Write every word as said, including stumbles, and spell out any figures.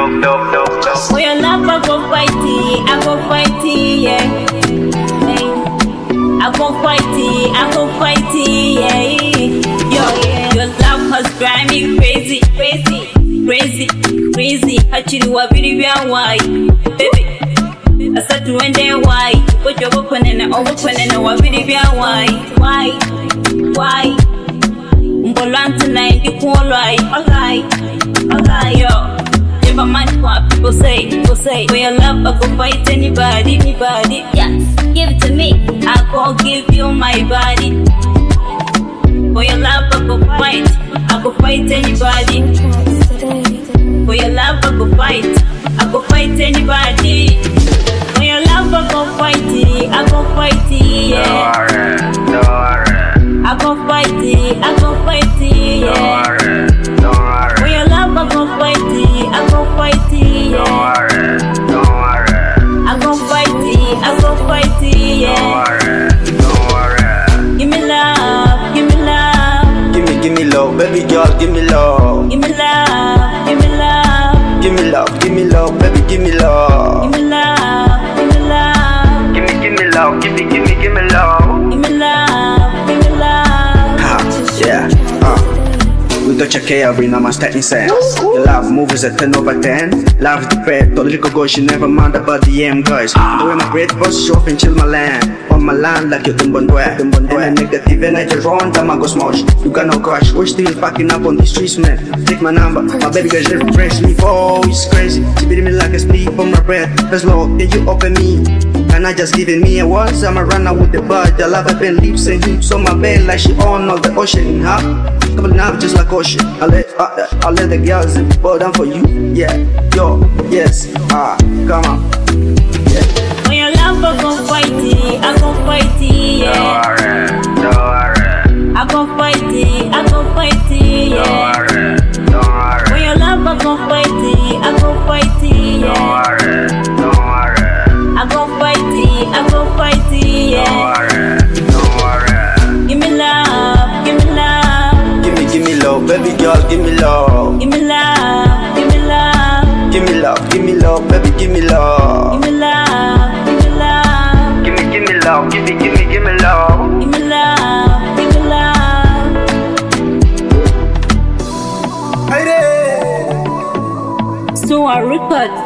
dope, dope, dope, dope. For your love, I go fight it, I go fight it, yeah. Hey. I go fight it, I go fight it, yeah. Yo, yeah. Your love has driven me crazy, crazy, crazy, crazy. Actually, what really be why, baby? I said to one day why, put your open and open and what really be why, why, why? Mbolan tonight, you cool right, alright, alright, yo. Never mind what people say, people say. For your love, I go fight anybody, anybody. Yes, give it to me, I go give you my body. For your love, I go fight, I go fight anybody. For your love, I go fight, I go fight anybody. For your love, I go fight it, I go fight it, yeah. Don't worry, don't worry. I go fight it, I go fight it, yeah. Don't worry, don't worry. For your love, I go fight it, I go fight it, yeah. Don't worry, don't worry. I go fight it, I go fight it, yeah. Don't worry, don't worry. Give me love, give me love. Give me, give me love, baby girl, give me love. Give me love, give me love. Give me love, give me love, baby, give me love. Give me love, give me love. Give me, give me love, give me, give me, give me love. Give me love, give me love. Ha, yeah, uh. We don't check every now, my starting sense. The love movies at ten over ten. Love is the pet, tolerable go, she never mind about the M guys. The way my great boss show up and chill my land. On my land like you don't wear. And a negative energy run, time I go smash. You got no crush, we're still fucking up on the streets, man. Take my number, my baby girl, she refresh me. Oh, it's crazy. She beating me like a sleep on my breath. That's low, then you open me. And I just giving me a once, I'ma run out with the bud. The love I've been leaps and heaps on my bed like she on all the ocean, huh? Couple now just like ocean. I'll let, uh, I'll let the girls fall down for you. Yeah, yo, yes, ah, come on. Yeah. For your love, I go fight it, I go fight it, yeah. Don't worry, don't worry. I go fight it, I go fight it, Don't yeah. worry, don't worry. For your love, I go fight it, I go fight it, Don't yeah. worry, don't worry. I go fight it, I go fight it, Don't yeah. worry, don't worry. Give me love, give me love. Give me, give me love, baby girl, give me love. Give me love, give me love. Give me love, give me love, baby, give me love. Give me love, give me love. Give me, give me love, give me, give me, give me love. Give me love, give me love. So I record.